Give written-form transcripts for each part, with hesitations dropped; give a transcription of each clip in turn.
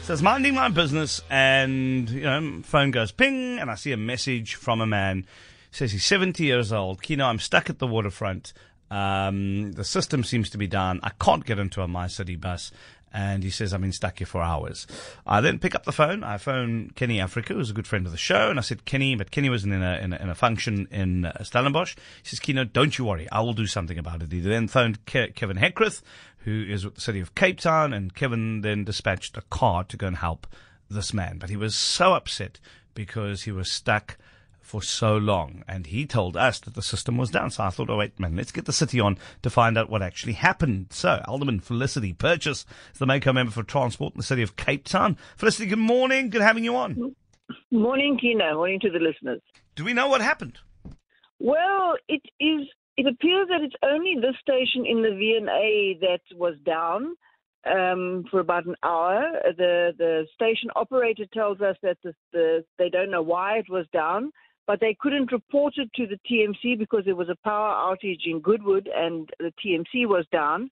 So I was minding my business and, phone goes ping and I see a message from a man. Says he's 70 years old. Keno, I'm stuck at the waterfront. The system seems to be down. I can't get into a MyCity bus. And he says, I've been stuck here for hours. I then pick up the phone. I phone Kenny Africa, who's a good friend of the show. And I said, Kenny, but Kenny was in a function in Stellenbosch. He says, Keno, don't you worry. I will do something about it. He then phoned Kevin Heckrith, who is with the city of Cape Town. And Kevin then dispatched a car to go and help this man. But he was so upset because he was stuck for so long, and he told us that the system was down. So I thought, oh wait, man, let's get the city on to find out what actually happened. So Alderman Felicity Purchase is the Mako member for transport in the city of Cape Town. Felicity, good morning. Good having you on. Morning, Keno. Morning to the listeners. Do we know what happened? Well, it appears that it's only this station in the V&A that was down for about an hour. The station operator tells us that they don't know why it was down, but they couldn't report it to the TMC because there was a power outage in Goodwood and the TMC was down.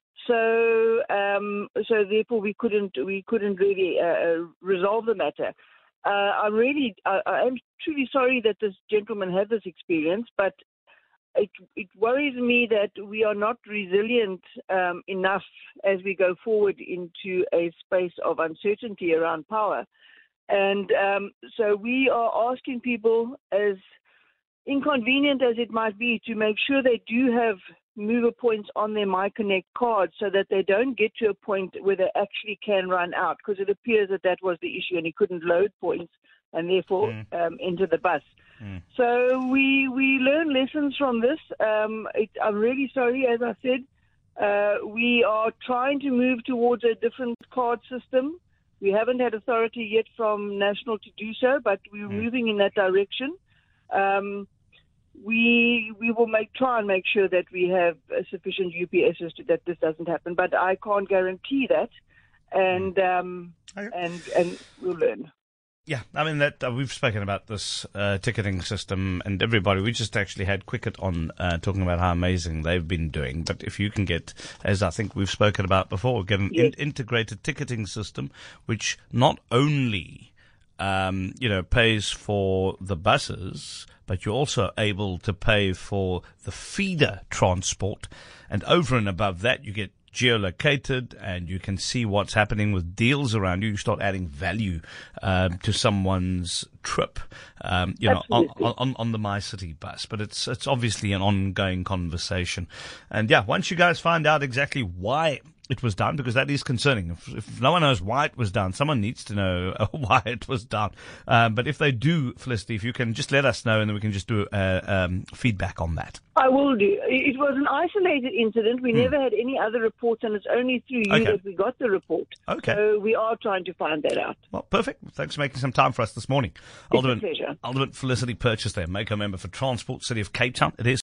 So therefore we couldn't really resolve the matter. I am truly sorry that this gentleman had this experience, but it worries me that we are not resilient enough as we go forward into a space of uncertainty around power. And so we are asking people, as inconvenient as it might be, to make sure they do have mover points on their MyConnect card so that they don't get to a point where they actually can run out, because it appears that was the issue and he couldn't load points and therefore enter the bus. So we learn lessons from this. I'm really sorry, as I said. We are trying to move towards a different card system. We haven't had authority yet from National to do so, but we're moving in that direction. We will try and make sure that we have sufficient UPSs that this doesn't happen, but I can't guarantee that, and we'll learn. Yeah, I mean, that we've spoken about this ticketing system, and everybody, we just actually had Quicket on talking about how amazing they've been doing. But if you can get, as I think we've spoken about before, get an integrated ticketing system, which not only pays for the buses, but you're also able to pay for the feeder transport, and over and above that, you get geolocated and you can see what's happening with deals around you. You start adding value to someone's trip, on the MyCity bus. But it's obviously an ongoing conversation. And yeah, once you guys find out exactly why it was done, because that is concerning. If no one knows why it was done, someone needs to know why it was done. But if they do, Felicity, if you can just let us know, and then we can just do feedback on that. I will do. It was an isolated incident. We never had any other reports, and it's only through you that we got the report. Okay. So we are trying to find that out. Well, perfect. Thanks for making some time for us this morning. It's a pleasure. Alderman Felicity Purchase there, Mako member for Transport, City of Cape Town. It is